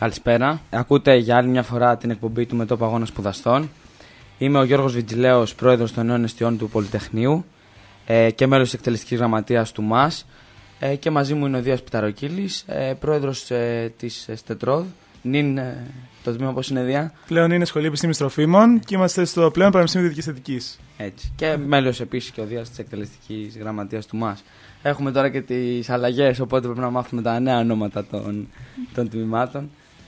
Καλησπέρα. Ακούτε για άλλη μια φορά την εκπομπή του Μετώπου Αγώνα Σπουδαστών. Είμαι ο Γιώργος Βιτζιλέος, πρόεδρος των νέων εστιών του Πολυτεχνείου και μέλος της εκτελεστικής γραμματείας του ΜΑΣ. Και μαζί μου είναι ο Δίας Πιταροκύλης, πρόεδρος της ΣΤΕΤΡΟΔ. Νυν, το τμήμα πώς είναι, Δία? Πλέον είναι Σχολείο Επιστήμης Τροφίμων και είμαστε στο πλέον Πανεπιστήμιο Δυτικής Θετικής. Έτσι. Και μέλος επίσης και ο Δίας της εκτελεστικής γραμματείας του ΜΑΣ. Έχουμε τώρα και τις αλλαγές, οπότε πρέπει να μάθουμε τα νέα ονόματα των τμήματων.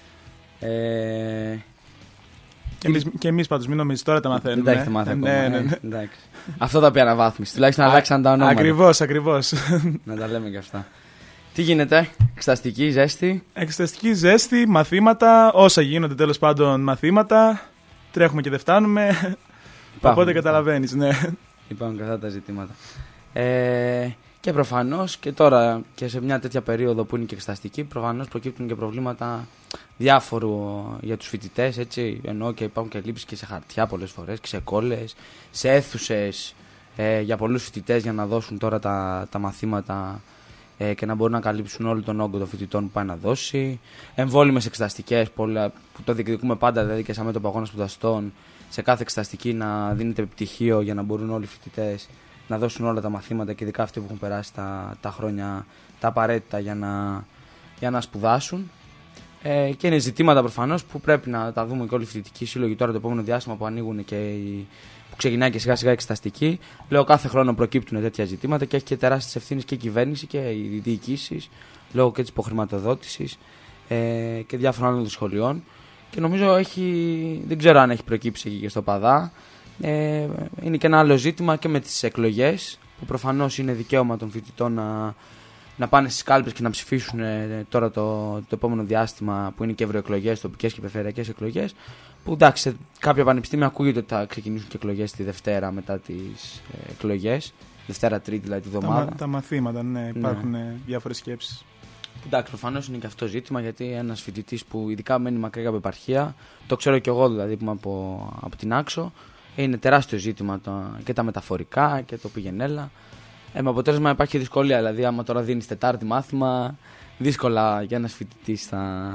Και εμείς πάντως, μην νομίζεις, τώρα τα μαθαίνουμε. Δεν τα έχετε μάθει ακόμα. Ναι. Αυτό θα πει αναβάθμιση. Τουλάχιστον αλλάξαν τα ονόματα. Ακριβώς. Να τα λέμε και αυτά. Τι γίνεται, εξεταστική ζέστη? Εξεταστική ζέστη, μαθήματα, όσα γίνονται τέλος πάντων μαθήματα. Τρέχουμε και δεν φτάνουμε. Οπότε καταλαβαίνεις, ναι. Υπάρχουν και αυτά τα ζητήματα. Και προφανώς και τώρα και σε μια τέτοια περίοδο που είναι και εξεταστική, προφανώς προκύπτουν και προβλήματα διάφορου για τους φοιτητές, έτσι, ενώ και υπάρχουν και λήψεις και σε χαρτιά πολλές φορές και σε κόλλες, σε αίθουσες για πολλούς φοιτητές για να δώσουν τώρα τα μαθήματα και να μπορούν να καλύψουν όλο τον όγκο των φοιτητών που πάει να δώσει. Εμβόλυμες εξεταστικές που το διεκδικούμε πάντα, δηλαδή και σαν Μέτωπο Αγώνα Σπουδαστών, σε κάθε εξεταστική να δίνεται πτυχίο για να μπορούν όλοι οι φοιτητές να δώσουν όλα τα μαθήματα και ειδικά αυτοί που έχουν περάσει τα χρόνια τα απαραίτητα για να σπουδάσουν. Και είναι ζητήματα προφανώς που πρέπει να τα δούμε και όλοι οι φοιτητικοί σύλλογοι τώρα το επόμενο διάστημα που ανοίγουν και που ξεκινάει και σιγά σιγά η εξεταστική. Λέω κάθε χρόνο προκύπτουν τέτοια ζητήματα και έχει και τεράστιες ευθύνες και η κυβέρνηση και οι διοικήσεις λόγω και της υποχρηματοδότησης και διάφορων άλλων σχολείων. Και νομίζω δεν ξέρω αν έχει προκύψει εκεί και στο ΠΑΔΑ. Είναι και ένα άλλο ζήτημα και με τις εκλογές που προφανώς είναι δικαίωμα των φοιτητών να πάνε στις κάλπες και να ψηφίσουν τώρα το επόμενο διάστημα που είναι και ευρωεκλογές, τοπικές και περιφερειακές εκλογές, που εντάξει σε κάποια πανεπιστήμια ακούγεται ότι θα ξεκινήσουν και εκλογές τη Δευτέρα μετά τις εκλογές, Δευτέρα-Τρίτη δηλαδή τη εβδομάδα. Τα μαθήματα, ναι, υπάρχουν διάφορες σκέψεις. Εντάξει, προφανώς είναι και αυτό ζήτημα γιατί ένας φοιτητής που ειδικά μένει μακριά από επαρχία, το ξέρω και εγώ δηλαδή που είμαι από την Άξο, είναι τεράστιο ζήτημα και τα μεταφορικά και το πηγενέλα. Με αποτέλεσμα υπάρχει δυσκολία. Δηλαδή, άμα τώρα δίνεις Τετάρτη μάθημα, δύσκολα για ένας φοιτητής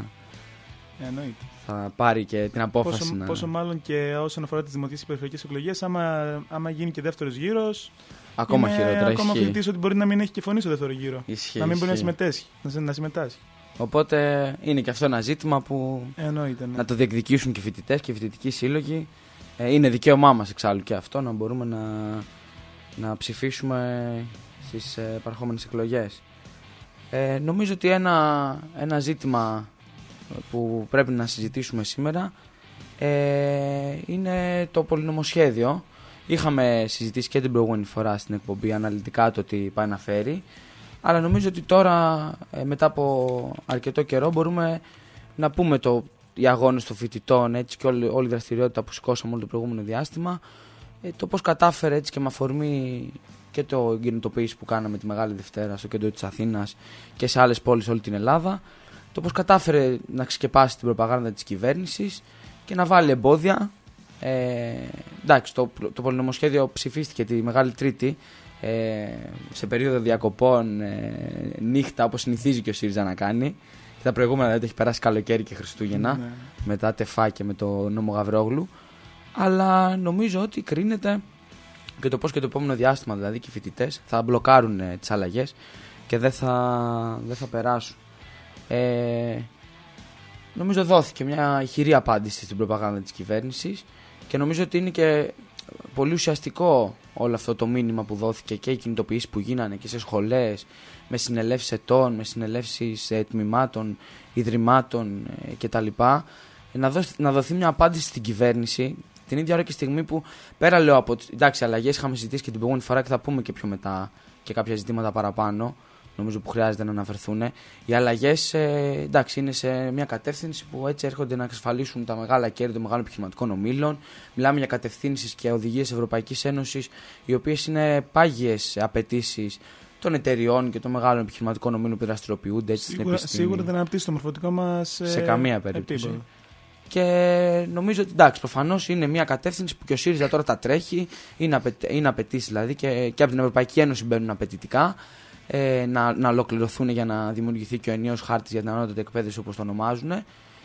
θα πάρει και την απόφαση. Πόσο μάλλον και όσον αφορά τις δημοτικές και περιφερειακές εκλογές, άμα γίνει και δεύτερος γύρος. Ακόμα χειρότερα. Ακόμα φοιτητής ότι μπορεί να μην έχει και φωνή στο δεύτερο γύρο. Ισχύει, να μην μπορεί να συμμετάσχει. Οπότε είναι και αυτό ένα ζήτημα που να το διεκδικήσουν και οι φοιτητές και οι φοιτητικοί σύλλογοι. Είναι δικαίωμά μας εξάλλου και αυτό να μπορούμε να ψηφίσουμε στις επαρχόμενες εκλογές. Νομίζω ότι ένα ζήτημα που πρέπει να συζητήσουμε σήμερα είναι το πολυνομοσχέδιο. Είχαμε συζητήσει και την προηγούμενη φορά στην εκπομπή αναλυτικά το τι πάει να φέρει, αλλά νομίζω ότι τώρα μετά από αρκετό καιρό μπορούμε να πούμε οι αγώνες των φοιτητών έτσι, και όλη η δραστηριότητα που σηκώσαμε όλο το προηγούμενο διάστημα, το πώς κατάφερε έτσι και με αφορμή και το κινητοποίηση που κάναμε τη Μεγάλη Δευτέρα στο κέντρο της Αθήνας και σε άλλες πόλεις όλη την Ελλάδα, το πώς κατάφερε να ξεσκεπάσει την προπαγάνδα της κυβέρνησης και να βάλει εμπόδια. Εντάξει, το πολυνομοσχέδιο ψηφίστηκε τη Μεγάλη Τρίτη σε περίοδο διακοπών νύχτα όπως συνηθίζει και ο ΣΥΡΙΖΑ να κάνει. Τα προηγούμενα δηλαδή έχει περάσει καλοκαίρι και Χριστούγεννα μετά τεφά και με το νόμο Γαβρόγλου. Αλλά νομίζω ότι κρίνεται και το πώς και το επόμενο διάστημα δηλαδή και οι φοιτητές θα μπλοκάρουν τις αλλαγές και δεν θα περάσουν. Νομίζω δόθηκε μια ηχηρή απάντηση στην προπαγάνδα της κυβέρνησης και νομίζω ότι είναι και πολύ ουσιαστικό όλο αυτό το μήνυμα που δόθηκε και οι κινητοποιήσεις που γίνανε και σε σχολές, με συνελεύσεις ετών, με συνελεύσεις τμήματων, ιδρυμάτων κτλ. Να δοθεί μια απάντηση στην κυβέρνηση την ίδια ώρα και στιγμή που πέρα λέω από εντάξει, αλλαγές είχαμε συζητήσει και την προηγούμενη φορά και θα πούμε και πιο μετά και κάποια ζητήματα παραπάνω, νομίζω που χρειάζεται να αναφερθούν. Οι αλλαγές εντάξει, είναι σε μια κατεύθυνση που έτσι έρχονται να εξασφαλίσουν τα μεγάλα κέρδη των μεγάλων επιχειρηματικών ομίλων. Μιλάμε για κατευθύνσεις και οδηγίες Ευρωπαϊκής Ένωσης, οι οποίες είναι πάγιες απαιτήσεις των εταιριών και των μεγάλων επιχειρηματικών ομίλων που δραστηριοποιούνται έτσι στην επιστήμη. Σίγουρα δεν αναπτύσσει το μορφωτικό μας σε καμία περίπτωση. επίπεδο. Και νομίζω ότι εντάξει, προφανώς είναι μια κατεύθυνση που και ο ΣΥΡΙΖΑ τώρα τα τρέχει, είναι απαιτήσεις δηλαδή και από την Ευρωπαϊκή Ένωση μπαίνουν απαιτητικά να ολοκληρωθούν για να δημιουργηθεί και ο ενιαίος χάρτης για την ανώτατη εκπαίδευση όπως το ονομάζουν.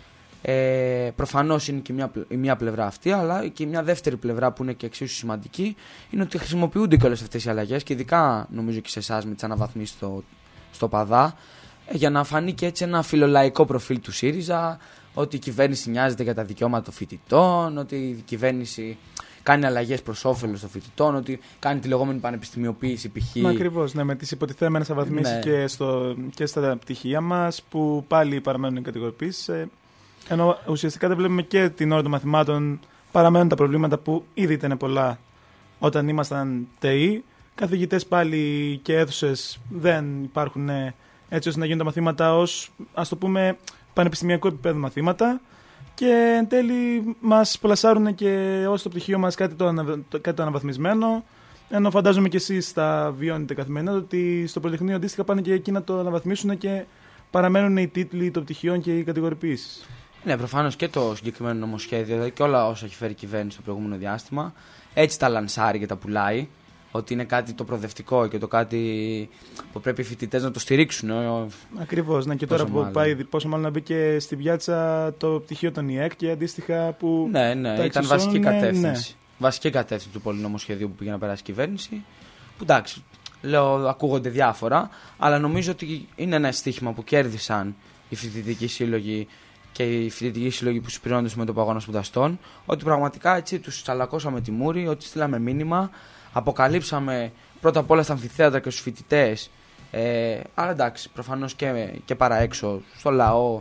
Προφανώς είναι και η μία πλευρά αυτή, αλλά και μια δεύτερη πλευρά που είναι και εξίσου σημαντική είναι ότι χρησιμοποιούνται και όλες αυτές οι αλλαγές και ειδικά νομίζω και σε εσάς με τις αναβαθμίσεις στο Παδά, για να φανεί και έτσι ένα φιλολαϊκό προφίλ του ΣΥΡΙΖΑ, ότι η κυβέρνηση νοιάζεται για τα δικαιώματα των φοιτητών, ότι η κυβέρνηση κάνει αλλαγές προς όφελος των φοιτητών, ότι κάνει τη λεγόμενη πανεπιστημιοποίηση π.χ. Ακριβώς, ναι, με τις υποτιθέμενες αναβαθμίσεις και στα πτυχία μας, που πάλι παραμένουν οι κατηγοριοποιήσεις. Ενώ ουσιαστικά δεν βλέπουμε και την ώρα των μαθημάτων, παραμένουν τα προβλήματα που ήδη ήταν πολλά όταν ήμασταν ΤΕΗ. Καθηγητές πάλι και αίθουσες δεν υπάρχουν έτσι ώστε να γίνουν τα μαθήματα ως, ας το πούμε, πανεπιστημιακό επίπεδο μαθήματα. Και εν τέλει μας πλασάρουν και ως το πτυχίο μας κάτι το αναβαθμισμένο. Ενώ φαντάζομαι και εσείς τα βιώνετε καθημερινά, ότι στο Πολυτεχνείο αντίστοιχα πάνε και εκεί να το αναβαθμίσουν και παραμένουν οι τίτλοι των πτυχιών και οι κατηγοριοποιήσεις. Ναι, προφανώς και το συγκεκριμένο νομοσχέδιο, δηλαδή και όλα όσα έχει φέρει η κυβέρνηση στο προηγούμενο διάστημα, έτσι τα λανσάρει και τα πουλάει. Ότι είναι κάτι το προοδευτικό και το κάτι που πρέπει οι φοιτητές να το στηρίξουν. Ακριβώς, ναι, και τώρα που πάει, πόσο μάλλον να μπει και στην πιάτσα το πτυχίο των ΙΕΚ και αντίστοιχα που. Ναι, ήταν βασική κατεύθυνση. Ναι. Βασική κατεύθυνση του πολυνομοσχεδίου που πήγε να περάσει η κυβέρνηση. Που εντάξει, λέω, ακούγονται διάφορα, αλλά νομίζω ότι είναι ένα στοίχημα που κέρδισαν οι φοιτητικοί σύλλογοι και οι φοιτητικοί σύλλογοι που συμπληρώνονται στο μέτωπο αγώνα σπουδαστών. Ότι πραγματικά έτσι τους τσαλακώσαμε τη μούρη, ότι στείλαμε μήνυμα. Αποκαλύψαμε πρώτα απ' όλα στα αμφιθέατρα και στους φοιτητές, αλλά εντάξει, προφανώς και παρά έξω στο λαό,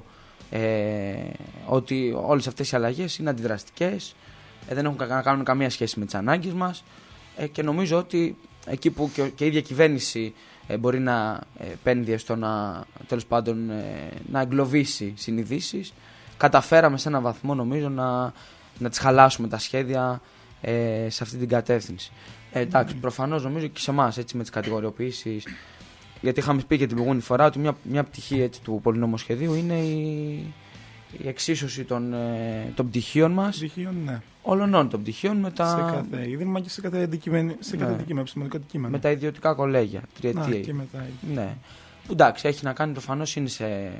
ότι όλες αυτές οι αλλαγές είναι αντιδραστικές, δεν έχουν να κάνουν καμία σχέση με τις ανάγκες μας, και νομίζω ότι εκεί που και η ίδια κυβέρνηση μπορεί να επένδυε στο να, τέλος πάντων, να εγκλωβίσει συνειδήσεις, καταφέραμε σε έναν βαθμό νομίζω να τις χαλάσουμε τα σχέδια σε αυτή την κατεύθυνση. Εντάξει, προφανώς νομίζω και σε εμάς με τις κατηγοριοποιήσεις, γιατί είχαμε πει και την προηγούμενη φορά ότι μια πτυχή έτσι, του πολυνομοσχεδίου είναι η εξίσωση των πτυχίων μας. Ναι. Όλων των πτυχίων με τα. Σε κάθε ίδρυμα και σε κάθε αντικείμενο, επιστημονικό αντικείμενο. Με τα ιδιωτικά κολέγια, τριετία. Και μετά. Ναι. Που εντάξει, έχει να κάνει προφανώς είναι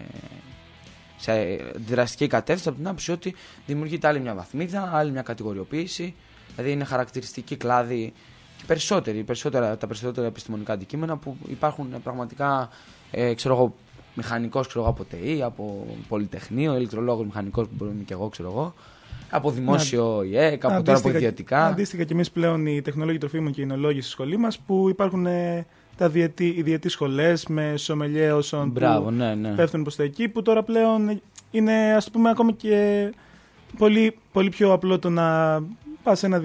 σε δραστική κατεύθυνση από την άποψη ότι δημιουργείται άλλη μια βαθμίδα, άλλη μια κατηγοριοποίηση. Δηλαδή είναι χαρακτηριστική κλάδη και τα περισσότερα επιστημονικά αντικείμενα που υπάρχουν πραγματικά, μηχανικός από ΤΕΗ, από Πολυτεχνείο, ηλεκτρολόγος μηχανικός που μπορεί να είμαι και εγώ, από δημόσιο ΙΕΚ, από τώρα από ιδιωτικά. Αντίστοιχα και εμείς πλέον οι τεχνολόγοι τροφίμων και οι εινολόγοι στη σχολή μας που υπάρχουν οι διετής σχολές με σομελιέ όσων πέφτουν προς τα εκεί, που τώρα πλέον είναι, ας το πούμε, ακόμη και πολύ, πολύ πιο απλό το να πας σε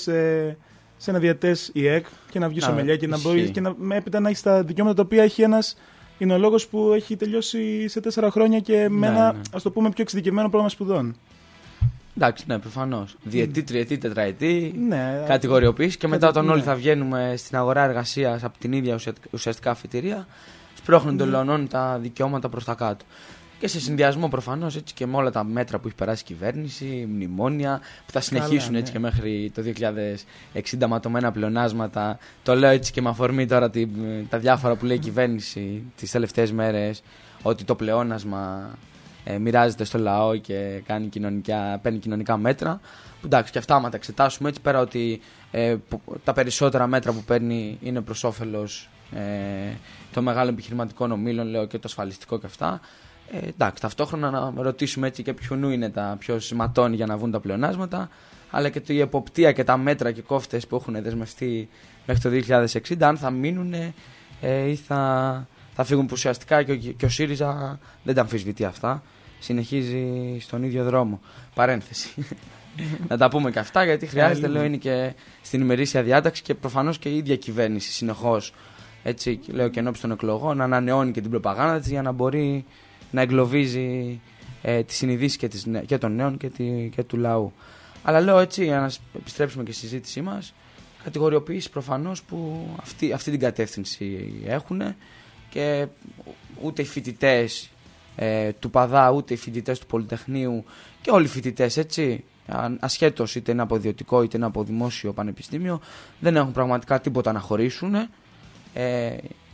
ένα διαιτές ΙΕΚ και να βγει σομελιέ και να μπορεί και έπειτα να έχει τα δικαιώματα τα οποία έχει ένας εινολόγος που έχει τελειώσει σε 4 χρόνια και με ένα, ας το πούμε, πιο εξειδικευμένο πρόγραμμα σπουδών. Εντάξει, ναι, προφανώς. Διετή, τριετή, τετραετή, κατηγοριοποίηση και μετά όταν όλοι θα βγαίνουμε στην αγορά εργασίας από την ίδια ουσιαστικά αφιτηρία, σπρώχνουν τελειώνουν τα δικαιώματα προς τα κάτω. Και σε συνδυασμό προφανώς έτσι και με όλα τα μέτρα που έχει περάσει η κυβέρνηση, μνημόνια που θα συνεχίσουν έτσι και μέχρι το 2060 ματωμένα πλεονάσματα. Το λέω έτσι και με αφορμή τώρα τα διάφορα που λέει η κυβέρνηση τις τελευταίες μέρες, ότι το πλεόνασμα μοιράζεται στο λαό και παίρνει κοινωνικά μέτρα. Που εντάξει, και αυτά άμα τα εξετάσουμε έτσι, πέρα ότι τα περισσότερα μέτρα που παίρνει είναι προς όφελος των μεγάλων επιχειρηματικών ομίλων, λέω, και το ασφαλιστικό και αυτά. Εντάξει, ταυτόχρονα να ρωτήσουμε έτσι και ποιονού είναι τα πιο σηματώνει για να βγουν τα πλεονάσματα, αλλά και η εποπτεία και τα μέτρα και κόφτες που έχουν δεσμευτεί μέχρι το 2060, αν θα μείνουν ή θα φύγουν, που ουσιαστικά και ο ΣΥΡΙΖΑ δεν τα αμφισβητεί αυτά. Συνεχίζει στον ίδιο δρόμο. Παρένθεση. Να τα πούμε και αυτά, γιατί χρειάζεται, λέω, είναι και στην ημερήσια διάταξη και προφανώς και η ίδια κυβέρνηση συνεχώς, έτσι, λέω, και ενώπιση των εκλογών, να ανανεώνει και την προπαγάνδα της για να μπορεί να εγκλωβίζει τις συνειδήσεις και των νέων και του λαού. Αλλά λέω έτσι, για να επιστρέψουμε και στη συζήτησή μας, κατηγοριοποιήσεις προφανώς που αυτή την κατεύθυνση έχουν και ούτε οι φοιτητές του Παδά, ούτε οι φοιτητές του Πολυτεχνείου και όλοι οι φοιτητές, έτσι, ασχέτως είτε είναι από ιδιωτικό είτε είναι από δημόσιο πανεπιστήμιο, δεν έχουν πραγματικά τίποτα να χωρίσουν.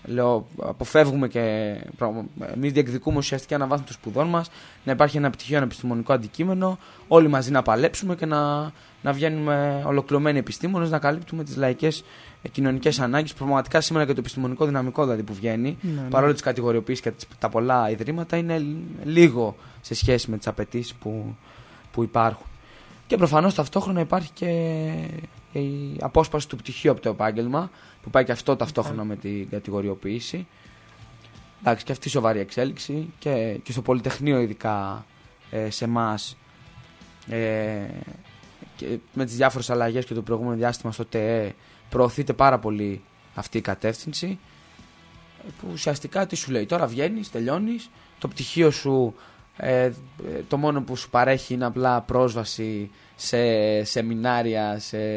λέω, αποφεύγουμε και εμείς διεκδικούμε ουσιαστικά αναβάθμιση των σπουδών μας, να υπάρχει ένα πτυχίο, ένα επιστημονικό αντικείμενο, όλοι μαζί να παλέψουμε και να βγαίνουμε ολοκληρωμένοι επιστήμονες, να καλύπτουμε τις λαϊκές κοινωνικές ανάγκες. Πραγματικά σήμερα και το επιστημονικό δυναμικό δηλαδή που βγαίνει, παρόλο τις κατηγοριοποιήσεις και τα πολλά ιδρύματα, είναι λίγο σε σχέση με τις απαιτήσεις που υπάρχουν. Και προφανώς ταυτόχρονα υπάρχει και η απόσπαση του πτυχίου από το επάγγελμα, που πάει και αυτό ταυτόχρονα με την κατηγοριοποίηση. Εντάξει, και αυτή η σοβαρή εξέλιξη και στο Πολυτεχνείο, ειδικά σε εμάς, και με τις διάφορες αλλαγές και το προηγούμενο διάστημα στο ΤΕΕ, προωθείται πάρα πολύ αυτή η κατεύθυνση. Που ουσιαστικά τι σου λέει, τώρα βγαίνεις, τελειώνεις, το πτυχίο σου το μόνο που σου παρέχει είναι απλά πρόσβαση σε σεμινάρια,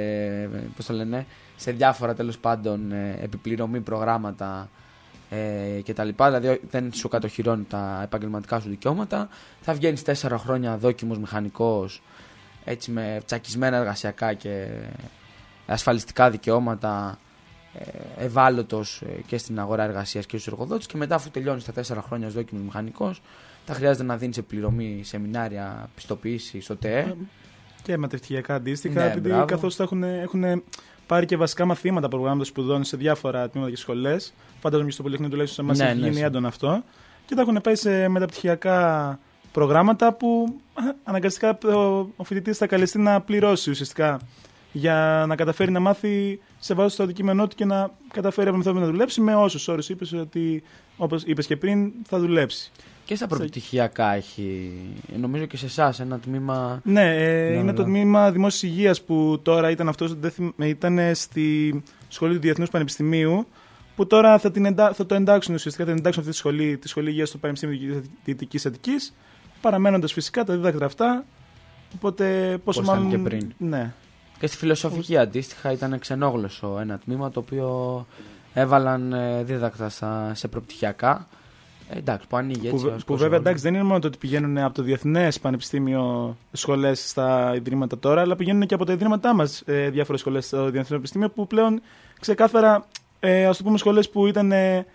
σε διάφορα τέλος πάντων επιπληρωμή προγράμματα κτλ. Δηλαδή δεν σου κατοχυρώνει τα επαγγελματικά σου δικαιώματα. Θα βγαίνεις 4 χρόνια δόκιμος μηχανικός, έτσι, με τσακισμένα εργασιακά και ασφαλιστικά δικαιώματα, ευάλωτος και στην αγορά εργασίας και στους εργοδότες, και μετά, αφού τελειώνεις τα 4 χρόνια ως δόκιμος μηχανικός, θα χρειάζεται να δίνεις επιληρωμή σεμινάρια, πιστοποίηση στο ΤΕΕ. Και μεταπτυχιακά αντίστοιχα, ναι, επειδή καθώς έχουν πάρει και βασικά μαθήματα προγράμματος σπουδών σε διάφορα τμήματα και σχολές. Φαντάζομαι και στο Πολυτεχνείο τουλάχιστον σε εμάς έχει γίνει έντονο αυτό. Και τα έχουν πάει σε μεταπτυχιακά προγράμματα που αναγκαστικά ο φοιτητής θα καλεστεί να πληρώσει ουσιαστικά για να καταφέρει να μάθει σε βάση στο αντικείμενό του και να καταφέρει από μεθόδου να δουλέψει με όσους όρους είπες ότι, όπως είπες και πριν, θα δουλέψει. Και στα προπτυχιακά έχει, νομίζω και σε εσάς, ένα τμήμα. Ναι, είναι το τμήμα Δημόσιας Υγείας που τώρα ήταν στη Σχολή του Διεθνούς Πανεπιστημίου, που τώρα θα το εντάξουν ουσιαστικά, θα εντάξουν αυτή τη σχολή υγείας στο Πανεπιστήμιο Δυτικής Αττικής, παραμένοντας φυσικά τα δίδακτρα αυτά. Οπότε πόσο μάλλον και πριν. Ναι. Και στη φιλοσοφική αντίστοιχα ήταν ξενόγλωσσο ένα τμήμα το οποίο έβαλαν δίδακτρα σε προπτυχιακά. Εντάξει, που ανοίγει έτσι. Που βέβαια εντάξει, δεν είναι μόνο το ότι πηγαίνουν από το Διεθνές Πανεπιστήμιο σχολές στα ιδρύματα τώρα, αλλά πηγαίνουν και από τα ιδρύματά μας διάφορες σχολές στο Διεθνές Πανεπιστήμιο, που πλέον ξεκάθαρα, ας το πούμε, σχολές που ήταν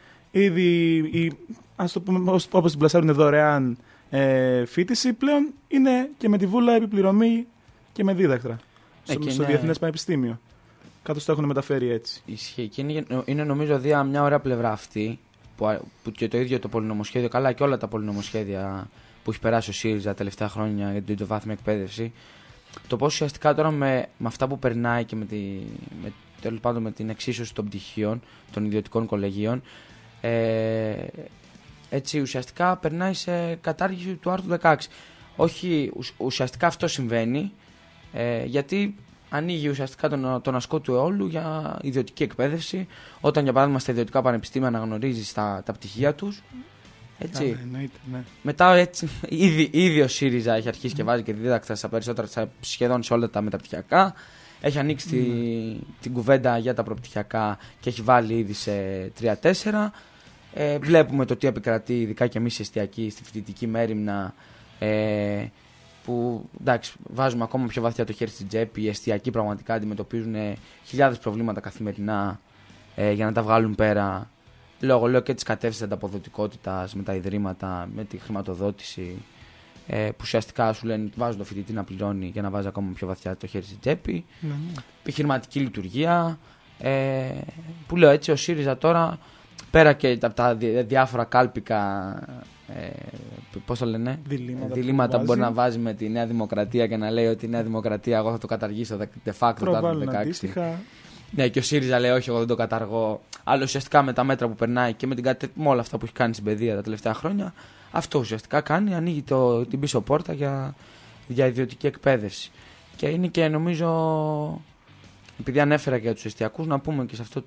ήδη, ας το πούμε, όπως την πλασάρουν δωρεάν φοιτηση, πλέον είναι και με τη βούλα επιπληρωμή και με δίδακτρα στο Διεθνές Πανεπιστήμιο. Καθώς το έχουν μεταφέρει έτσι. Ισχύει. Και είναι νομίζω μια ωραία πλευρά αυτή, που και το ίδιο το πολυνομοσχέδιο, καλά και όλα τα πολυνομοσχέδια που έχει περάσει ο ΣΥΡΙΖΑ τελευταία χρόνια για την τριτοβάθμια εκπαίδευση, το πώς ουσιαστικά τώρα με αυτά που περνάει και τέλος πάντων με την εξίσωση των πτυχίων των ιδιωτικών κολεγίων, έτσι ουσιαστικά περνάει σε κατάργηση του άρθρου 16. Όχι, ουσιαστικά αυτό συμβαίνει, γιατί ανοίγει ουσιαστικά τον ασκό του αιώλου για ιδιωτική εκπαίδευση, όταν για παράδειγμα στα ιδιωτικά πανεπιστήμια αναγνωρίζεις τα πτυχία τους. Έτσι. Ναι. Μετά έτσι, ήδη ο ΣΥΡΙΖΑ έχει αρχίσει και βάζει και δίδακτρα σχεδόν σε όλα τα μεταπτυχιακά. Έχει ανοίξει την κουβέντα για τα προπτυχιακά και έχει βάλει ήδη σε 3-4. Βλέπουμε το τι επικρατεί, ειδικά και εμείς εστιακοί, στη φοιτητική μέριμνα, που εντάξει, βάζουμε ακόμα πιο βαθιά το χέρι στην τσέπη. Οι εστιακοί πραγματικά αντιμετωπίζουν χιλιάδες προβλήματα καθημερινά για να τα βγάλουν πέρα. Λέω και της κατεύθυνσης ανταποδοτικότητας με τα ιδρύματα, με τη χρηματοδότηση, που ουσιαστικά σου λένε βάζουν το φοιτητή να πληρώνει για να βάζει ακόμα πιο βαθιά το χέρι στην τσέπη. Επιχειρηματική λειτουργία, που λέω έτσι, ο ΣΥΡΙΖΑ τώρα, πέρα και από τα διάφορα κάλπικα, πώς το λένε, διλήμματα που μπορεί να βάζει με τη Νέα Δημοκρατία και να λέει ότι η Νέα Δημοκρατία εγώ θα το καταργήσω de facto το 16. Ναι, και ο ΣΥΡΙΖΑ λέει όχι, εγώ δεν το καταργώ. Αλλά ουσιαστικά με τα μέτρα που περνάει και με όλα αυτά που έχει κάνει στην παιδεία τα τελευταία χρόνια, αυτό ουσιαστικά κάνει, ανοίγει την πίσω πόρτα για ιδιωτική εκπαίδευση. Και είναι και νομίζω, επειδή ανέφερα και για τους εστιακούς, να πούμε και σε αυτό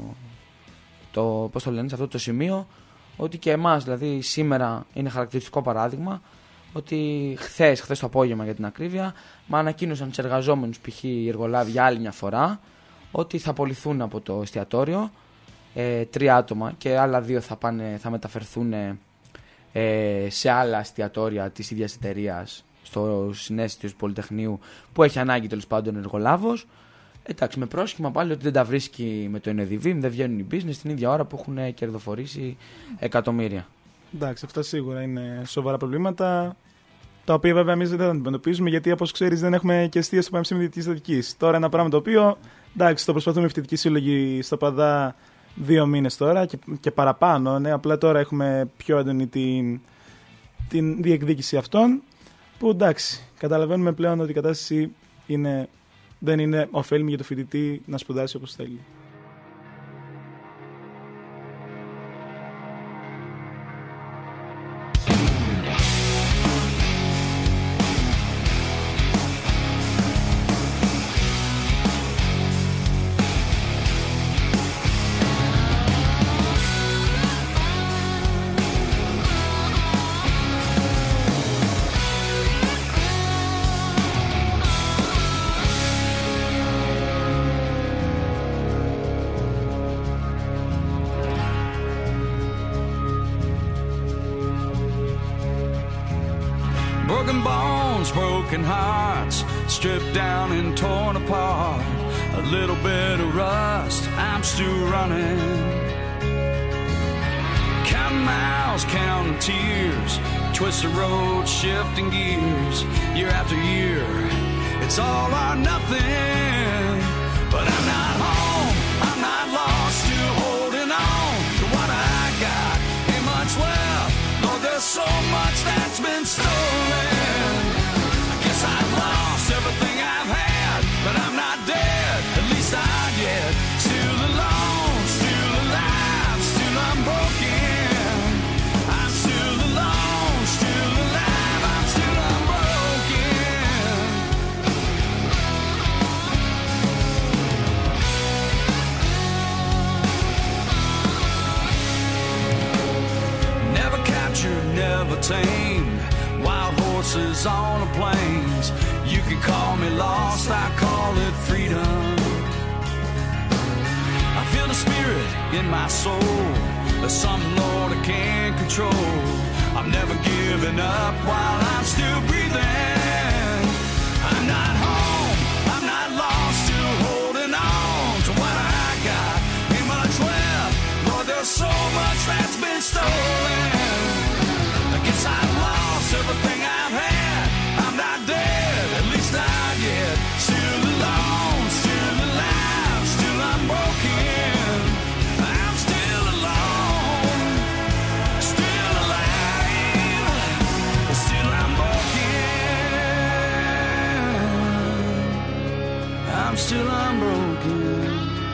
σε αυτό το σημείο, ότι και εμάς, δηλαδή σήμερα είναι χαρακτηριστικό παράδειγμα, ότι χθες το απόγευμα για την ακρίβεια, μα ανακοίνωσαν τους εργαζόμενους, π.χ. οι εργολάβοι, για άλλη μια φορά, ότι θα απολυθούν από το εστιατόριο 3 άτομα και άλλα 2 θα μεταφερθούν σε άλλα εστιατόρια της ίδιας εταιρείας στο συνέστημα του Πολυτεχνείου, που έχει ανάγκη τέλος πάντων εργολάβος. Εντάξει, με πρόσχημα πάλι ότι δεν τα βρίσκει με το Ενεδιβίμ, δεν βγαίνουν οι business την ίδια ώρα που έχουν κερδοφορήσει εκατομμύρια. Εντάξει, αυτά σίγουρα είναι σοβαρά προβλήματα. Τα οποία βέβαια εμείς δεν θα τα αντιμετωπίζουμε, γιατί όπως ξέρεις δεν έχουμε και εστία στο Πανεπιστήμιο Δυτικής Αττικής. Τώρα ένα πράγμα το οποίο, εντάξει, το προσπαθούμε οι φοιτητικοί σύλλογοι στο Παδά 2 μήνες τώρα και παραπάνω. Ναι, απλά τώρα έχουμε πιο έντονη την διεκδίκηση αυτών. Που εντάξει, καταλαβαίνουμε πλέον ότι η κατάσταση δεν είναι ωφέλιμη για το φοιτητή να σπουδάσει όπως θέλει. Broken bones, broken hearts, stripped down and torn apart. A little bit of rust, I'm still running. Counting miles, counting tears, twisted roads, shifting gears. Year after year, it's all or nothing. But I'm not home, I'm not lost, still holding on to what I got. Ain't much left, Lord, there's so much that's been stolen. I guess I've lost everything I've had, but I'm not dead, at least not yet. Still alone, still alive, still unbroken. I'm still alone, still alive, I'm still unbroken. Never captured, never tamed, wild horses on the plains. You can call me lost, I call it freedom. I feel the spirit in my soul, there's something, Lord, I can't control. I'm never giving up while I'm still breathing. I'm not home, I'm not lost, still holding on to what I got. Ain't much left, Lord, there's so much that's been stolen. I guess I've lost everything I've had. I'm not dead, at least not yet. Still alone, still alive, still unbroken. I'm still alone, still alive, still unbroken. I'm still unbroken,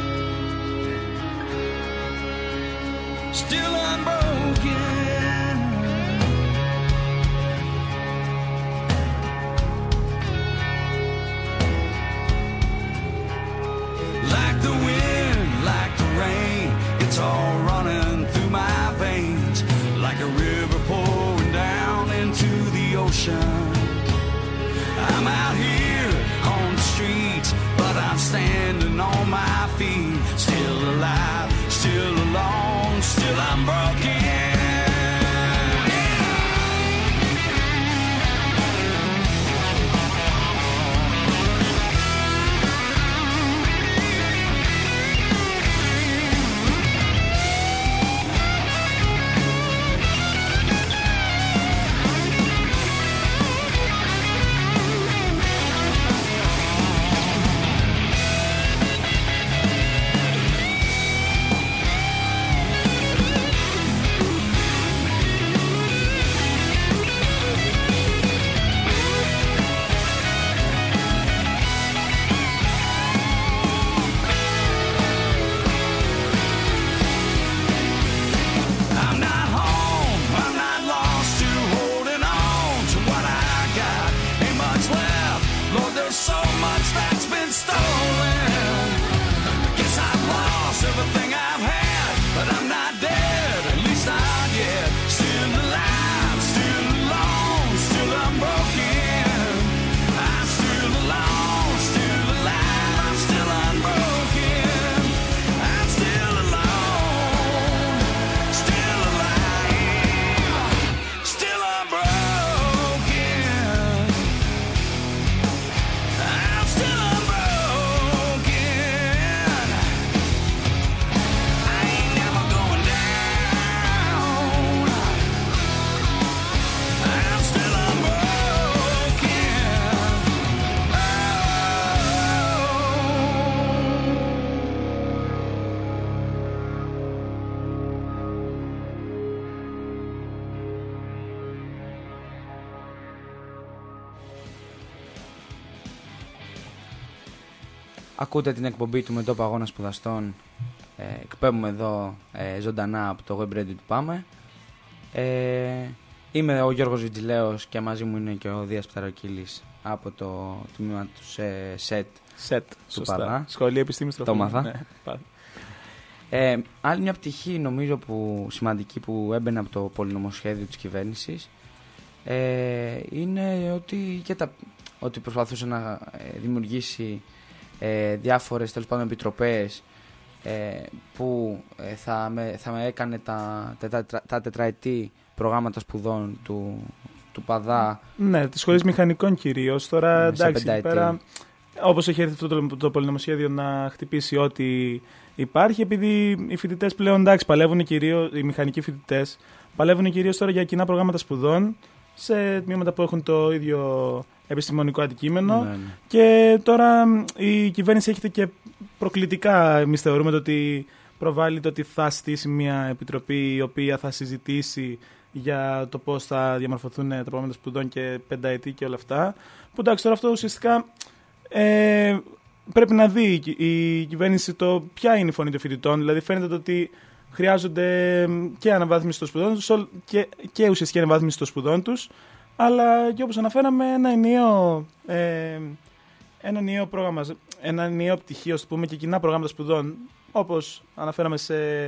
still unbroken. Like the wind, like the rain, it's all running through my veins. Like a river pouring down into the ocean. I'm out here on the streets, but I'm standing on my feet. Still alive, still alone, still unbroken. Ακούτε την εκπομπή του Μετώπου Αγώνα Σπουδαστών. Εκπέμπουμε εδώ ζωντανά από το Web Radio του Πάμε. Είμαι ο Γιώργος Βιτζιλέος και μαζί μου είναι και ο Δίας Πταροκύλης από το τμήμα του ΣΕΤ του Παδά. Σχολή Επιστήμης Τροφίμων. Το μάθα. Άλλη μια πτυχή νομίζω σημαντική που έμπαινε από το πολυνομοσχέδιο της κυβέρνησης είναι ότι προσπαθούσε να δημιουργήσει διάφορες τέλος πάντων επιτροπές που θα έκανε τα τετραετή προγράμματα σπουδών του ΠΑΔΑ. Ναι, της σχολής μηχανικών κυρίως. Τώρα εντάξει, εκεί πέρα, όπως έχει έρθει αυτό το πολυνομοσχέδιο να χτυπήσει ό,τι υπάρχει, επειδή οι φοιτητές πλέον εντάξει, παλεύουν κυρίως, οι μηχανικοί φοιτητές παλεύουν κυρίως τώρα για κοινά προγράμματα σπουδών σε τμήματα που έχουν το ίδιο επιστημονικό αντικείμενο. Ναι. Και τώρα η κυβέρνηση έχετε και προκλητικά, εμείς θεωρούμε ότι προβάλλει το ότι θα στήσει μια επιτροπή η οποία θα συζητήσει για το πώς θα διαμορφωθούν τα προγράμματα σπουδών και πενταετή και όλα αυτά. Που εντάξει, τώρα αυτό ουσιαστικά πρέπει να δει η κυβέρνηση ποια είναι η φωνή των φοιτητών. Δηλαδή φαίνεται ότι χρειάζονται και αναβάθμιση των σπουδών τους και ουσιαστική αναβάθμιση των σπουδών τους, αλλά και όπως αναφέραμε ένα ενιαίο πρόγραμμα, ένα ενιαίο πτυχίο, ας πούμε, και κοινά προγράμματα σπουδών, όπως αναφέραμε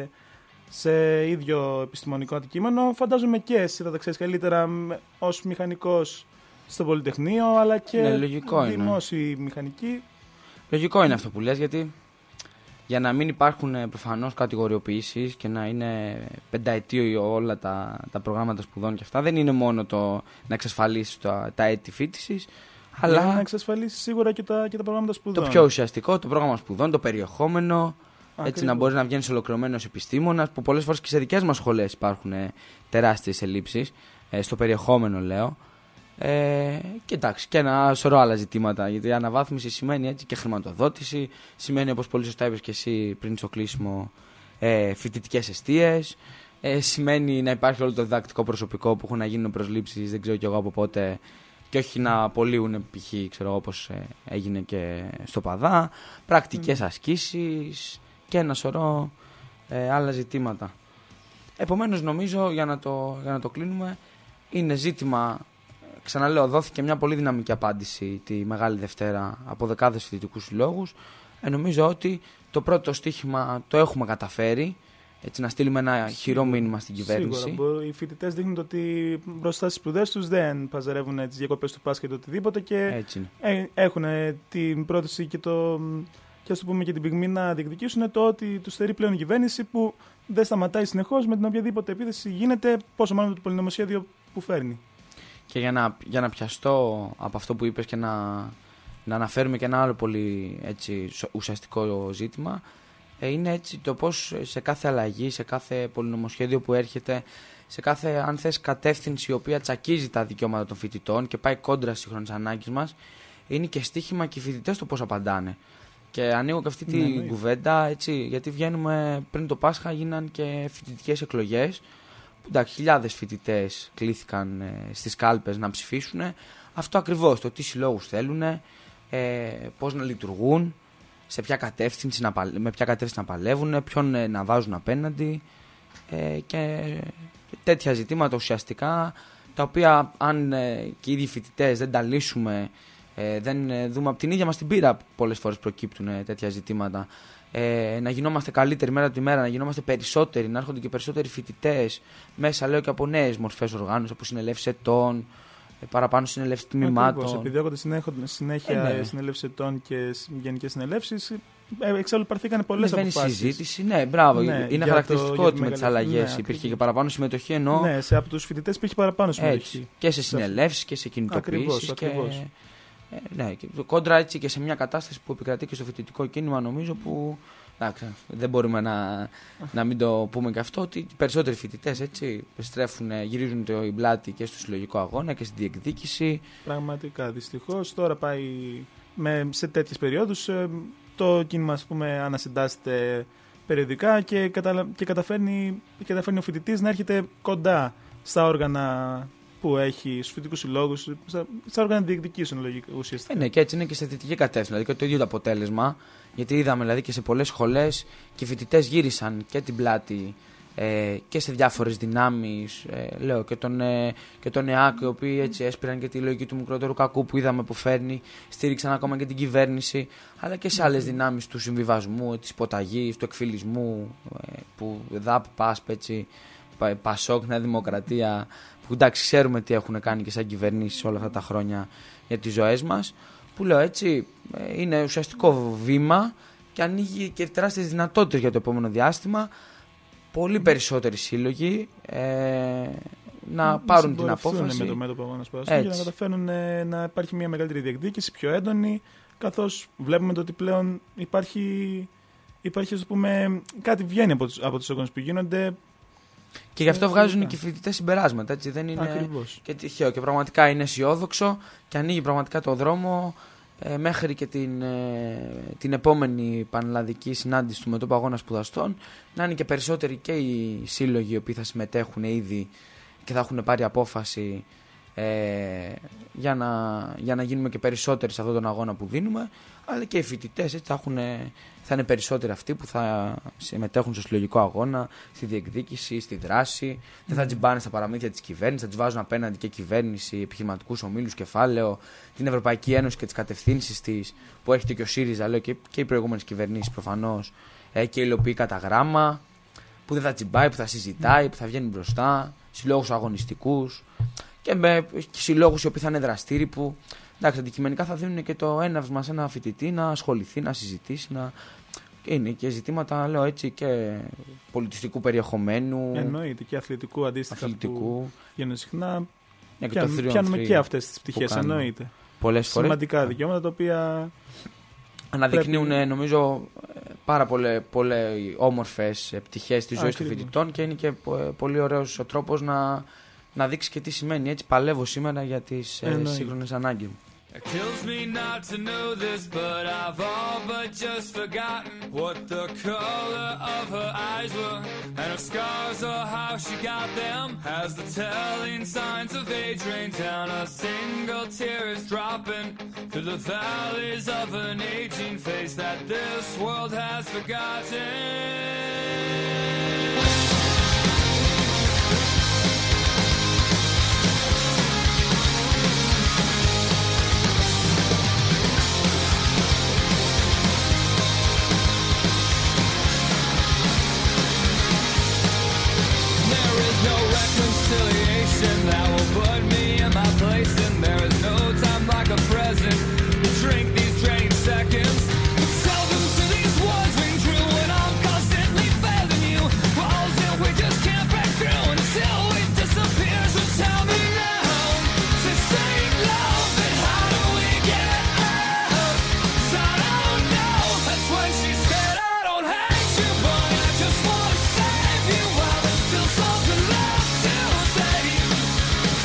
σε ίδιο επιστημονικό αντικείμενο. Φαντάζομαι και εσύ θα τα ξέρεις καλύτερα ως μηχανικός στο Πολυτεχνείο, αλλά και δημόσιοι μηχανικοί. Λογικό είναι αυτό που λες, γιατί για να μην υπάρχουν προφανώς κατηγοριοποιήσεις και να είναι πενταετή όλα τα προγράμματα σπουδών και αυτά, δεν είναι μόνο το να εξασφαλίσεις τα έτη φοιτησης, αλλά να εξασφαλίσεις σίγουρα και τα προγράμματα σπουδών. Το πιο ουσιαστικό, το πρόγραμμα σπουδών, το περιεχόμενο, έτσι να μπορείς να βγαίνεις ολοκληρωμένος επιστήμονας, που πολλές φορές και σε δικές μας σχολές υπάρχουν τεράστιες ελλείψεις, στο περιεχόμενο λέω. Και εντάξει, και ένα σωρό άλλα ζητήματα. Γιατί η αναβάθμιση σημαίνει έτσι και χρηματοδότηση, σημαίνει, όπως πολύ σωστά είπες και εσύ πριν στο κλείσιμο, φοιτητικές εστίες, σημαίνει να υπάρχει όλο το διδακτικό προσωπικό που έχουν να γίνουν προσλήψεις, δεν ξέρω κι εγώ από πότε, και όχι να απολύουν π.χ. όπως έγινε και στο ΠΑΔΑ, πρακτικές ασκήσεις και ένα σωρό άλλα ζητήματα. Επομένως νομίζω, για να το κλείνουμε, είναι ζήτημα. Ξαναλέω, δόθηκε μια πολύ δυναμική απάντηση τη Μεγάλη Δευτέρα από δεκάδες φοιτητικούς συλλόγους. Νομίζω ότι το πρώτο στοίχημα το έχουμε καταφέρει. Έτσι, να στείλουμε ένα χειρό μήνυμα στην κυβέρνηση. Σίγουρα. Οι φοιτητές δείχνουν ότι μπροστά στις σπουδές τους δεν παζαρεύουν τις διακοπές του Πάσχα ή το οτιδήποτε και έχουν την πρόθεση και ας το πούμε και την πυγμή να διεκδικήσουν το ότι τους στερεί πλέον η κυβέρνηση, που δεν σταματάει συνεχώς με την οποιαδήποτε επίθεση γίνεται, πόσο μάλλον το πολυνομοσχέδιο που φέρνει. Και για να πιαστώ από αυτό που είπες και να αναφέρουμε και ένα άλλο πολύ έτσι, ουσιαστικό ζήτημα, είναι έτσι το πώς σε κάθε αλλαγή, σε κάθε πολυνομοσχέδιο που έρχεται, σε κάθε, αν θες, κατεύθυνση η οποία τσακίζει τα δικαιώματα των φοιτητών και πάει κόντρα στις σύγχρονες ανάγκες μας, είναι και στοίχημα και οι φοιτητές το πώς απαντάνε. Και ανοίγω και αυτή την κουβέντα, έτσι, γιατί βγαίνουμε πριν το Πάσχα, γίναν και φοιτητικές εκλογές. Εντάξει, χιλιάδες φοιτητές κλήθηκαν στις κάλπες να ψηφίσουν. Αυτό ακριβώς, το τι συλλόγους θέλουν, πώς να λειτουργούν, με ποια κατεύθυνση να παλεύουν, ποιον να βάζουν απέναντι και τέτοια ζητήματα ουσιαστικά, τα οποία αν και οι ίδιοι φοιτητές δεν τα λύσουμε, δεν δούμε από την ίδια μας την πείρα, πολλές φορές προκύπτουν τέτοια ζητήματα. Να γινόμαστε καλύτεροι μέρα τη μέρα, να γινόμαστε περισσότεροι, να έρχονται και περισσότεροι φοιτητές μέσα, λέω, και από νέες μορφές οργάνωσης, από συνελεύσεις ετών, παραπάνω συνελεύσεις τμήματων. Επιδιώκονται συνέχεια συνελεύσεις ετών και γενικές συνελεύσεις. Εξάλλου πάρθηκαν πολλές αποφάσεις. Δεν συζήτηση, ναι, μπράβο. Είναι χαρακτηριστικό ότι με τις αλλαγές υπήρχε και παραπάνω συμμετοχή, ενώ. Ναι, από τους φοιτητές υπήρχε παραπάνω συμμετοχή. Έτσι, και σε συνελεύσεις και σε κινητοποιήσεις. Ακριβώς. Ναι, κόντρα έτσι και σε μια κατάσταση που επικρατεί και στο φοιτητικό κίνημα, νομίζω, που εντάξει, δεν μπορούμε να μην το πούμε και αυτό, ότι οι περισσότεροι φοιτητές έτσι γυρίζουν το πλάτη και στο συλλογικό αγώνα και στη διεκδίκηση. Πραγματικά, δυστυχώς τώρα πάει σε τέτοιες περιόδους το κίνημα, ας πούμε, ανασυντάσσεται περιοδικά και καταφέρνει ο φοιτητής να έρχεται κοντά στα όργανα που έχει στους φοιτητικούς συλλόγους, στα όργανα διεκδικήσεων ουσιαστικά. Ναι, και έτσι είναι και σε θετική κατεύθυνση. Δηλαδή και το ίδιο το αποτέλεσμα. Γιατί είδαμε δηλαδή και σε πολλές σχολές και οι φοιτητές γύρισαν και την πλάτη και σε διάφορες δυνάμεις. Λέω και τον ΕΑΚ, οι οποίοι έτσι έσπηραν και τη λογική του μικρότερου κακού που είδαμε που φέρνει, στήριξαν ακόμα και την κυβέρνηση, αλλά και σε άλλες δυνάμεις του συμβιβασμού, της υποταγής, του εκφυλισμού, που ΔΑΠ, ΠΑΣΠ, ΠΑΣΟΚ, Νέα Δημοκρατία, που εντάξει ξέρουμε τι έχουν κάνει και σαν κυβερνήσεις όλα αυτά τα χρόνια για τις ζωές μας, που λέω έτσι είναι ουσιαστικό βήμα και ανοίγει και τεράστιες δυνατότητες για το επόμενο διάστημα. Πολύ περισσότεροι σύλλογοι να πάρουν την απόφαση με το μέτωπο αγώνα σπουδαστών για να καταφέρουν να υπάρχει μια μεγαλύτερη διεκδίκηση, πιο έντονη, καθώς βλέπουμε ότι πλέον υπάρχει ας πούμε, κάτι βγαίνει από τους αγώνες που γίνονται. Και γι' αυτό βγάζουν και οι φοιτητές συμπεράσματα. Έτσι, δεν είναι ακριβώς. Και τυχαίο. Και πραγματικά είναι αισιόδοξο και ανοίγει πραγματικά το δρόμο μέχρι και την επόμενη πανελλαδική συνάντηση του μετώπου αγώνα σπουδαστών. Να είναι και περισσότεροι και οι σύλλογοι οι οποίοι θα συμμετέχουν ήδη και θα έχουν πάρει απόφαση για να γίνουμε και περισσότεροι σε αυτόν τον αγώνα που δίνουμε. Αλλά και οι φοιτητές θα είναι περισσότεροι αυτοί που θα συμμετέχουν στο συλλογικό αγώνα, στη διεκδίκηση, στη δράση. Δεν θα τζιμπάνε στα παραμύθια της κυβέρνησης, θα τους βάζουν απέναντι και κυβέρνηση, επιχειρηματικούς ομίλους, κεφάλαιο, την Ευρωπαϊκή Ένωση και τις κατευθύνσεις της που έχετε και ο ΣΥΡΙΖΑ, λέω και οι προηγούμενες κυβερνήσεις προφανώς, και υλοποιεί κατά γράμμα, που δεν θα τζιμπάει, που θα συζητάει, που θα βγαίνει μπροστά, συλλόγους αγωνιστικούς και με συλλόγους οι οποίοι θα είναι δραστήριοι που. Εντάξει, αντικειμενικά θα δίνουν και το έναυσμα σε ένα φοιτητή να ασχοληθεί, να συζητήσει. Είναι και ζητήματα, λέω έτσι, και πολιτιστικού περιεχομένου. Εννοείται, και αθλητικού αντίστοιχα. Που γίνονται συχνά. Πιάνουμε και αυτές τις πτυχές, εννοείται. Πολλές φορές. Σημαντικά δικαιώματα τα οποία. Αναδεικνύουν, νομίζω, πάρα πολλές όμορφες πτυχές της ζωής των φοιτητών και είναι και πολύ ωραίος ο τρόπος να δείξει και τι σημαίνει. Έτσι παλεύω σήμερα για τις σύγχρονες ανάγκες μου. It kills me not to know this, but I've all but just forgotten what the color of her eyes were, and her scars or how she got them. As the telling signs of age rain down, a single tear is dropping through the valleys of an aging face that this world has forgotten. Reconciliation that will put me in my place, and there is no time like a present to drink these draining seconds. But seldom do these words ring true when I'm constantly failing you. Walls that we just can't break through until it disappears. So tell me now, sustain love, and how do we get out? 'Cause I don't know. That's when she said I don't hate you, but I just wanna save you while there's still something left to say.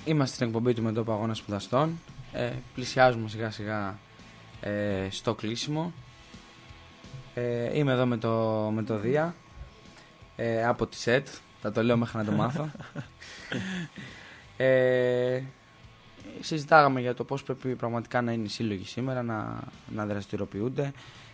Είμαστε στην εκπομπή του Μετώπου Αγώνα Σπουδαστών. Πλησιάζουμε σιγά σιγά στο κλείσιμο. Είμαι εδώ με το Δία από τη ΣΕΤ. Θα το λέω μέχρι να το μάθω. Συζητάγαμε για το πώς πρέπει πραγματικά να είναι οι σύλλογοι σήμερα, να δραστηριοποιούνται,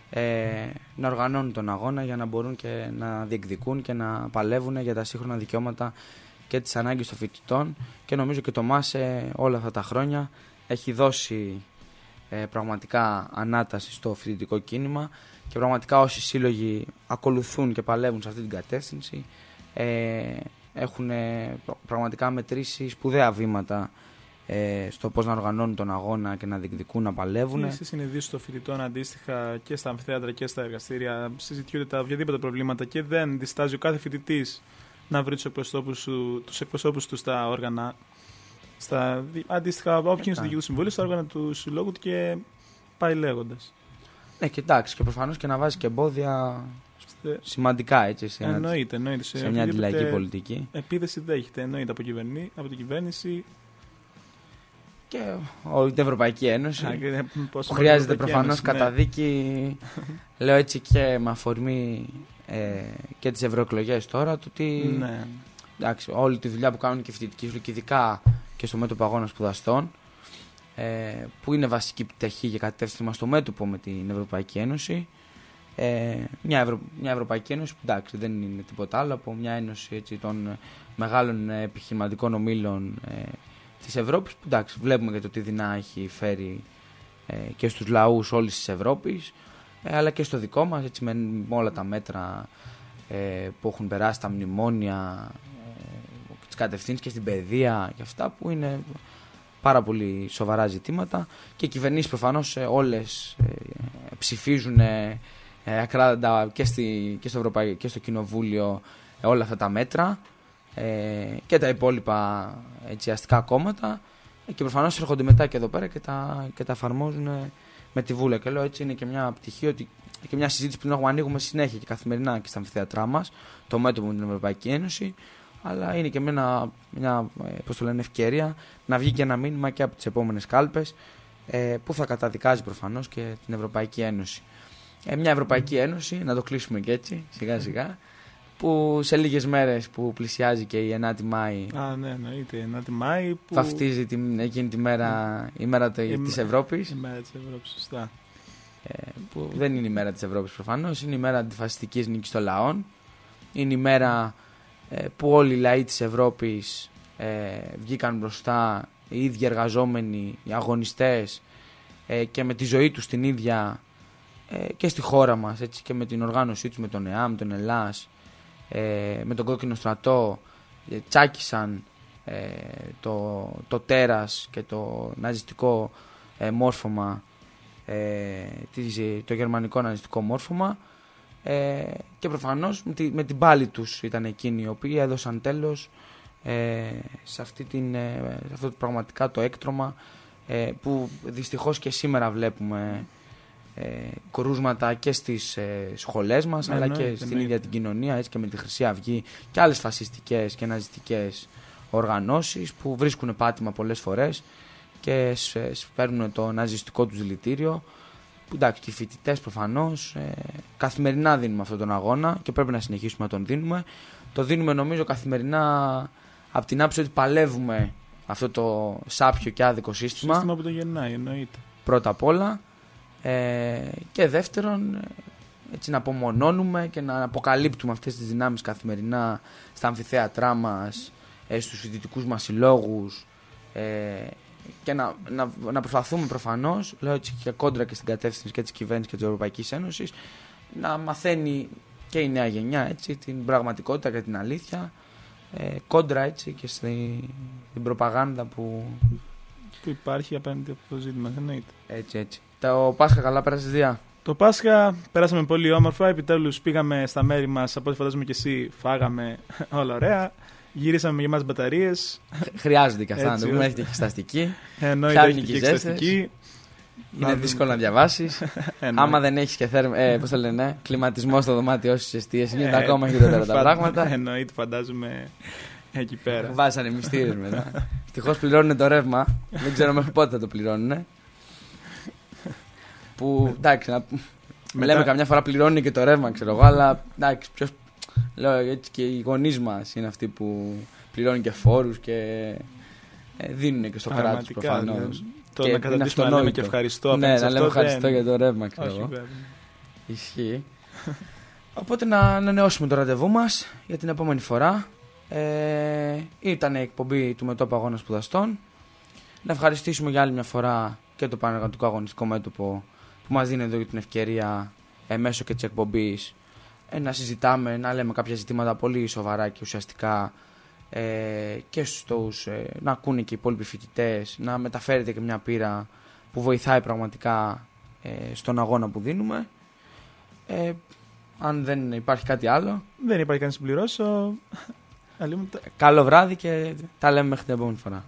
να οργανώνουν τον αγώνα για να μπορούν και να διεκδικούν και να παλεύουν για τα σύγχρονα δικαιώματα και τις ανάγκες των φοιτητών. Και νομίζω και το ΜΑΣΕ όλα αυτά τα χρόνια έχει δώσει πραγματικά ανάταση στο φοιτητικό κίνημα και πραγματικά όσοι σύλλογοι ακολουθούν και παλεύουν σε αυτή την κατεύθυνση έχουν πραγματικά μετρήσει σπουδαία βήματα στο πώς να οργανώνουν τον αγώνα και να διεκδικούν, να παλεύουν. Και στις συνειδήσεις των φοιτητών αντίστοιχα και στα αμφιθέατρα και στα εργαστήρια συζητιούνται τα οποιαδήποτε προβλήματα και δεν διστάζει ο κάθε φοιτητής να βρει τους εκπροσώπους του στα όργανα. Αντίστοιχα, όποιον στο Διοικητικό Συμβούλιο, στα όργανα του συλλόγου του και πάει λέγοντας. Ναι, και εντάξει, και προφανώς και να βάζει και εμπόδια σημαντικά έτσι, εννοείται, σε μια αντιλαϊκή πολιτική. Επίδεση δέχεται, εννοείται από την κυβέρνηση. Και την Ευρωπαϊκή Ένωση. Χρειάζεται προφανώς καταδίκη, λέω έτσι και με αφορμή και τις ευρωεκλογές τώρα, του ότι εντάξει, όλη τη δουλειά που κάνουν και οι φοιτητικοί σύλλογοι, ειδικά και στο Μέτωπο Αγώνα Σπουδαστών, που είναι βασική πτυχή και κατεύθυνση στο μέτωπο με την Ευρωπαϊκή Ένωση. Μια Ευρωπαϊκή Ένωση που εντάξει, δεν είναι τίποτα άλλο από μια ένωση έτσι, των μεγάλων επιχειρηματικών ομίλων της Ευρώπης, που εντάξει, βλέπουμε και το τι δεινά έχει φέρει και στους λαούς όλης της Ευρώπης, αλλά και στο δικό μας, έτσι, με όλα τα μέτρα που έχουν περάσει, τα μνημόνια, τις κατευθύνσεις και στην παιδεία και αυτά που είναι πάρα πολύ σοβαρά ζητήματα, και οι κυβερνήσεις προφανώς όλες ψηφίζουν ακράδαντα και στο Κοινοβούλιο όλα αυτά τα μέτρα και τα υπόλοιπα έτσι, αστικά κόμματα, και προφανώς έρχονται μετά και εδώ πέρα και τα εφαρμόζουν με τη Βούλα. Και λέω έτσι είναι και μια πτυχή, ότι και μια συζήτηση που ανοίγουμε συνέχεια και καθημερινά και στα αμφιθέατρά μας, το μέτωπο με την Ευρωπαϊκή Ένωση, αλλά είναι και μια ευκαιρία να βγει και ένα μήνυμα και από τις επόμενες κάλπες που θα καταδικάζει προφανώς και την Ευρωπαϊκή Ένωση. Μια Ευρωπαϊκή Ένωση, να το κλείσουμε και έτσι σιγά σιγά, που σε λίγες μέρες που πλησιάζει και η 9η Μάη. Ναι, εννοείται, η 9η Μάη που βαφτίζει εκείνη τη μέρα η μέρα της Ευρώπης. Η μέρα της Ευρώπης, σωστά. Που δεν είναι η μέρα της Ευρώπης προφανώς, είναι η μέρα αντιφασιστικής νίκης των λαών. Είναι η μέρα που όλοι οι λαοί της Ευρώπης βγήκαν μπροστά, οι ίδιοι εργαζόμενοι, οι αγωνιστές, και με τη ζωή τους την ίδια και στη χώρα μας, έτσι, και με την οργάνωσή τους, με τον ΕΑΜ, τον ΕΛΑΣ, με τον Κόκκινο Στρατό, τσάκισαν το τέρας και το ναζιστικό μόρφωμα, το γερμανικό ναζιστικό μόρφωμα, και προφανώς με την πάλη τους ήταν εκείνοι οι οποίοι έδωσαν τέλος σε αυτό πραγματικά το έκτρωμα που δυστυχώς και σήμερα βλέπουμε κρούσματα και στις σχολές μας, αλλά και στην ίδια την κοινωνία, έτσι, και με τη Χρυσή Αυγή και άλλες φασιστικές και ναζιστικές οργανώσεις που βρίσκουν πάτημα πολλές φορές και παίρνουν το ναζιστικό τους δηλητήριο, που εντάξει, και οι φοιτητές προφανώς καθημερινά δίνουμε αυτόν τον αγώνα και πρέπει να συνεχίσουμε να τον δίνουμε. Το δίνουμε νομίζω καθημερινά από την άποψη ότι παλεύουμε αυτό το σάπιο και άδικο σύστημα. Σύστημα που το γεννάει, εννοείται. Πρώτα απ' όλα. Και δεύτερον, έτσι, να απομονώνουμε και να αποκαλύπτουμε αυτές τις δυνάμεις καθημερινά στα αμφιθέατρά μας, στους φοιτητικούς μας συλλόγους, και να προσπαθούμε προφανώς, λέω έτσι, και κόντρα και στην κατεύθυνση και της κυβέρνησης και της Ευρωπαϊκής Ένωσης, να μαθαίνει και η νέα γενιά, έτσι, την πραγματικότητα και την αλήθεια, κόντρα, έτσι, και στην προπαγάνδα που υπάρχει απέναντι από το ζήτημα, εννοείται. Έτσι. Το Πάσχα καλά πέρασες, Δία? Το Πάσχα πέρασαμε πολύ όμορφα, επιτέλους πήγαμε στα μέρη μας, από ό,τι φαντάζομαι και εσύ, φάγαμε όλα ωραία. Γυρίσαμε με γεμάτες μπαταρίες. Χρειάζεται και αυτά, να το πούμε, έχετε και εξεταστική. Εννοείται, έχει και εξεταστική. Είναι δύσκολο να διαβάσεις. Άμα δεν έχεις και κλιματισμό στο δωμάτιό σου στις εστίες, είναι ακόμα χειρότερα τα πράγματα. Εννοείται, φαντάζομαι Εκεί πέρα. Βάσανε μυστήρες μετά. Ευτυχώς πληρώνουν το ρεύμα. Δεν ξέρω μέχρι πότε θα το πληρώνουν. Που εντάξει, λέμε καμιά φορά πληρώνει και το ρεύμα, ξέρω εγώ, αλλά εντάξει, λέω έτσι και οι γονείς μας είναι αυτοί που πληρώνουν και φόρους και δίνουν και στο κράτος προφανώς. Το να καταντήσουμε να λέμε και ευχαριστώ. Ναι, να λέμε ευχαριστώ για το ρεύμα, ξέρω εγώ. Ισχύει. Οπότε να ανανεώσουμε το ραντεβού μας για την επόμενη φορά. Ήταν η εκπομπή του Μετώπου Αγώνα Σπουδαστών. Να ευχαριστήσουμε για άλλη μια φορά και το Πανεργατικό Αγωνιστικό Μέτωπο που μας δίνει εδώ την ευκαιρία μέσω και της εκπομπής να συζητάμε, να λέμε κάποια ζητήματα πολύ σοβαρά και ουσιαστικά και να ακούνε και οι υπόλοιποι φοιτητές, να μεταφέρετε και μια πείρα που βοηθάει πραγματικά στον αγώνα που δίνουμε. Αν δεν υπάρχει κάτι άλλο, δεν υπάρχει καν να συμπληρώσω. Καλό βράδυ και τα λέμε μέχρι την επόμενη φορά.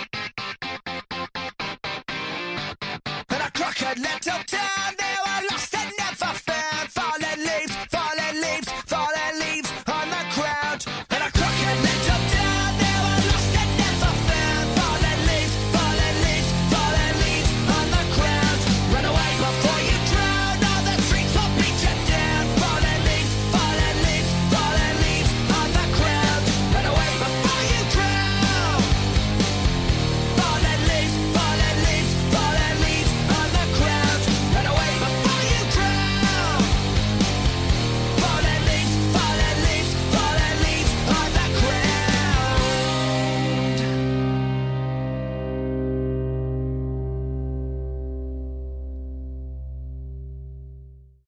Little town, they were lost.